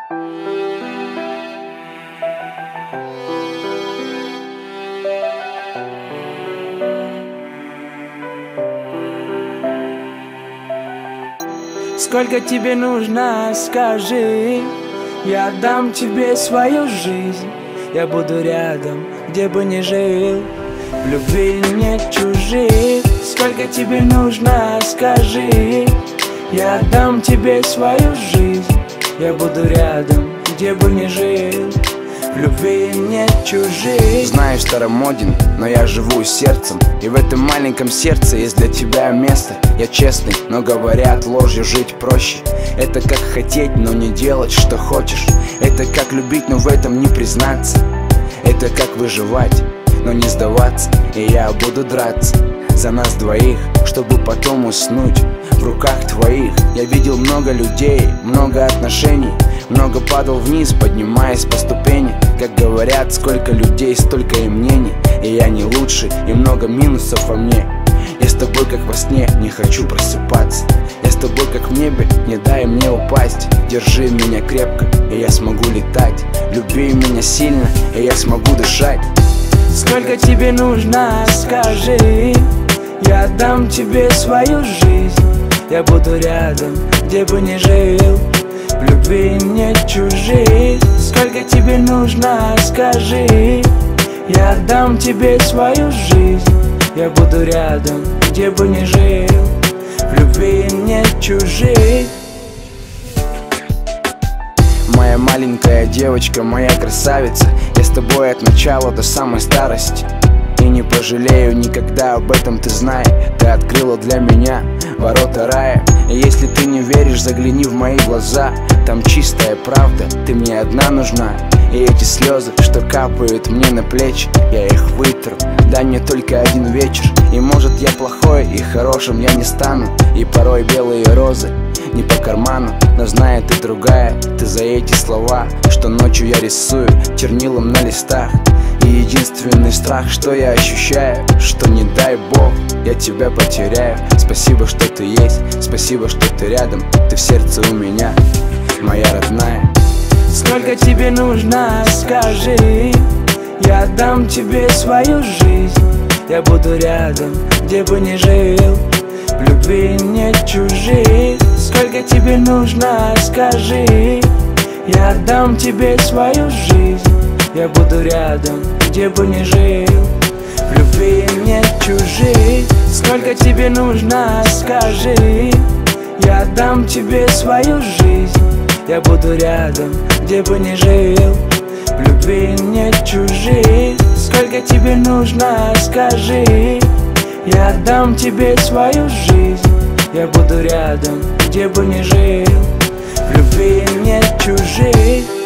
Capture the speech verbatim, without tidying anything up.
Сколько тебе нужно, скажи, я дам тебе свою жизнь. Я буду рядом, где бы ни жил, в любви нет чужих. Сколько тебе нужно, скажи, я дам тебе свою жизнь. Я буду рядом, где бы ни жил, в любви нет чужих. Знаю, старомоден, но я живу сердцем, и в этом маленьком сердце есть для тебя место. Я честный, но говорят, ложью жить проще. Это как хотеть, но не делать, что хочешь. Это как любить, но в этом не признаться. Это как выживать, но не сдаваться. И я буду драться за нас двоих, чтобы потом уснуть в руках твоих. Я видел много людей, много отношений, много падал вниз, поднимаясь по ступени. Как говорят, сколько людей, столько и мнений. И я не лучше, и много минусов во мне. Я с тобой как во сне, не хочу просыпаться. Я с тобой как в небе, не дай мне упасть. Держи меня крепко, и я смогу летать. Люби меня сильно, и я смогу дышать. Сколько тебе нужно, скажи, я дам тебе свою жизнь. Я буду рядом, где бы ни жил, в любви нет чужих. Сколько тебе нужно, скажи, я дам тебе свою жизнь. Я буду рядом, где бы ни жил, в любви нет чужих. Моя маленькая девочка, моя красавица, я с тобой от начала до самой старости. И не пожалею никогда, об этом ты знай. Ты открыла для меня ворота рая. И если ты не веришь, загляни в мои глаза. Там чистая правда, ты мне одна нужна. И эти слезы, что капают мне на плечи, я их вытру, дай мне только один вечер. И может я плохой, и хорошим я не стану. И порой белые розы не по карману, но знаю, ты другая. Ты за эти слова, что ночью я рисую чернилом на листах. И единственный страх, что я ощущаю, что не дай бог я тебя потеряю. Спасибо, что ты есть, спасибо, что ты рядом. Ты в сердце у меня, моя родная. Сколько тебе нужно, скажи, я дам тебе свою жизнь. Я буду рядом, где бы ни жил, в любви нет чужих. Сколько тебе нужно, скажи, я дам тебе свою жизнь. Я буду рядом, где бы ни жил, в любви нет чужих. Сколько тебе нужно, скажи, я дам тебе свою жизнь. Я буду рядом, где бы ни жил, в любви нет чужих. Сколько тебе нужно, скажи, я дам тебе свою жизнь. Я буду рядом, где бы ни жил, в любви нет чужих.